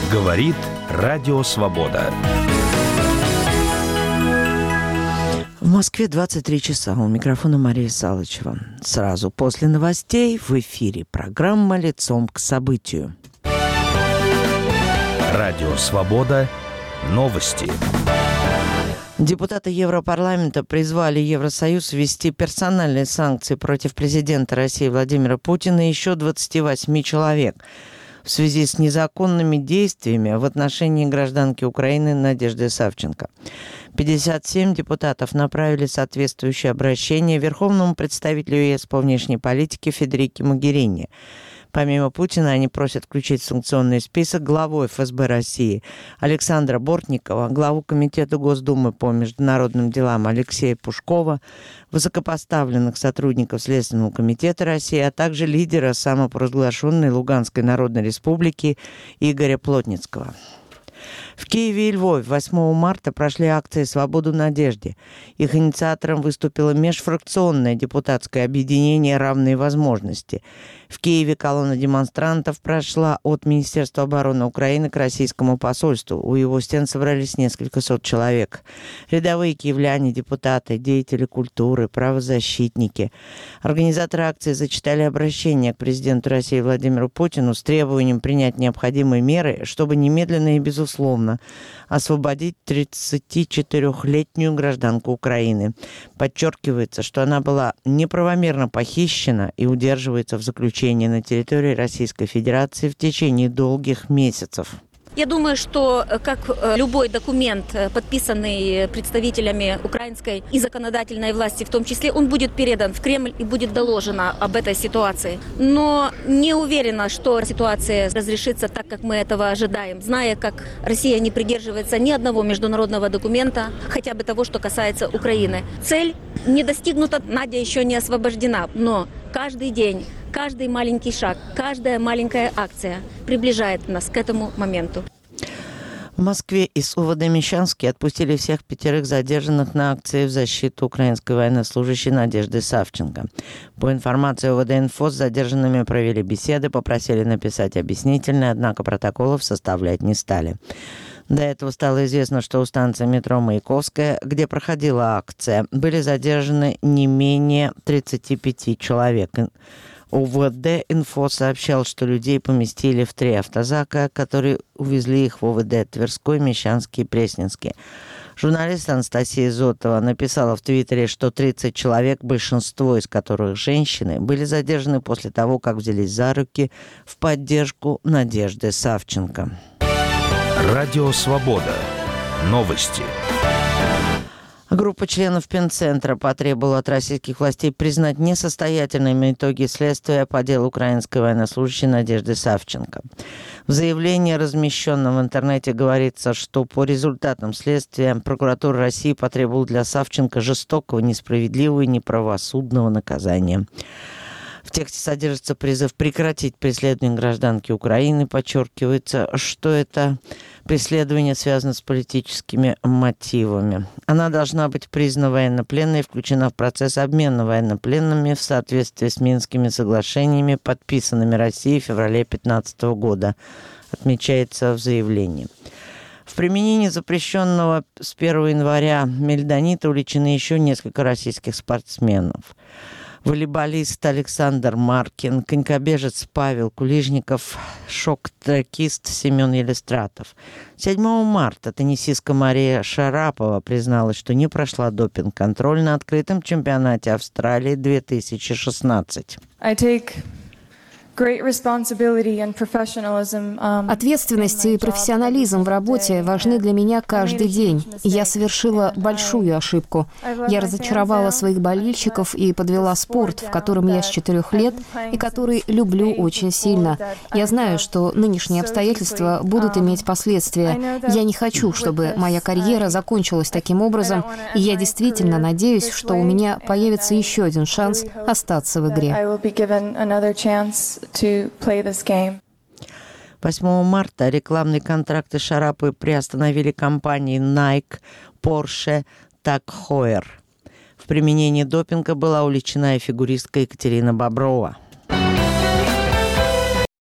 Говорит Радио Свобода. В Москве 23 часа. У микрофона Мария Салычева. Сразу после новостей в эфире программа «Лицом к событию». Радио Свобода. Новости. Депутаты Европарламента призвали Евросоюз ввести персональные санкции против президента России Владимира Путина и еще 28 человек в связи с незаконными действиями в отношении гражданки Украины Надежды Савченко. 57 депутатов направили соответствующее обращение Верховному представителю ЕС по внешней политике Федерике Могерини. Помимо Путина, они просят включить в санкционный список главу ФСБ России Александра Бортникова, главу Комитета Госдумы по международным делам Алексея Пушкова, высокопоставленных сотрудников Следственного комитета России, а также лидера самопровозглашенной Луганской Народной Республики Игоря Плотницкого. В Киеве и Львове 8 марта прошли акции «Свободу надежде». Их инициатором выступило межфракционное депутатское объединение «Равные возможности». В Киеве колонна демонстрантов прошла от Министерства обороны Украины к российскому посольству. У его стен собрались несколько сот человек. Рядовые киевляне, депутаты, деятели культуры, правозащитники. Организаторы акции зачитали обращение к президенту России Владимиру Путину с требованием принять необходимые меры, чтобы немедленно и безусловно освободить 34-летнюю гражданку Украины. Подчеркивается, что она была неправомерно похищена и удерживается в заключении на территории Российской Федерации в течение долгих месяцев. Я думаю, что как любой документ, подписанный представителями украинской и законодательной власти, в том числе, он будет передан в Кремль и будет доложено об этой ситуации. Но не уверена, что ситуация разрешится так, как мы этого ожидаем, зная, как Россия не придерживается ни одного международного документа, хотя бы того, что касается Украины. Цель не достигнута, Надя еще не освобождена, но каждый день, каждый маленький шаг, каждая маленькая акция приближает нас к этому моменту. В Москве из УВД-Мещанский отпустили всех 5 задержанных на акции в защиту украинской военнослужащей Надежды Савченко. По информации УВД-Инфо, с задержанными провели беседы, попросили написать объяснительные, однако протоколов составлять не стали. До этого стало известно, что у станции метро Маяковская, где проходила акция, были задержаны не менее 35 человек. УВД-Инфо сообщал, что людей поместили в 3 автозака, которые увезли их в УВД Тверской, Мещанский и Пресненский. Журналист Анастасия Зотова написала в Твиттере, что 30 человек, большинство из которых женщины, были задержаны после того, как взялись за руки в поддержку Надежды Савченко. Радио Свобода. Новости. Группа членов Пенцентра потребовала от российских властей признать несостоятельными итоги следствия по делу украинской военнослужащей Надежды Савченко. В заявлении, размещенном в интернете, говорится, что по результатам следствия прокуратура России потребовала для Савченко жестокого, несправедливого и неправосудного наказания. В тексте содержится призыв прекратить преследование гражданки Украины. Подчеркивается, что это преследование связано с политическими мотивами. Она должна быть признана военнопленной и включена в процесс обмена военнопленными в соответствии с Минскими соглашениями, подписанными Россией в феврале 2015 года, отмечается в заявлении. В применении запрещенного с 1 января мельдонита увлечены еще несколько российских спортсменов. Волейболист Александр Маркин, конькобежец Павел Кулижников, шок-трекист Семен Елистратов. 7 марта теннисистка Мария Шарапова призналась, что не прошла допинг-контроль на открытом чемпионате Австралии 2016. Ответственность и профессионализм в работе важны для меня каждый день. Я совершила большую ошибку. Я разочаровала своих болельщиков и подвела спорт, в котором я с 4 лет и который люблю очень сильно. Я знаю, что нынешние обстоятельства будут иметь последствия. Я не хочу, чтобы моя карьера закончилась таким образом, и я действительно надеюсь, что у меня появится еще один шанс остаться в игре. 8 марта рекламные контракты Шараповой приостановили компании Nike, Porsche, Tag Heuer. В применении допинга была уличена и фигуристка Екатерина Боброва.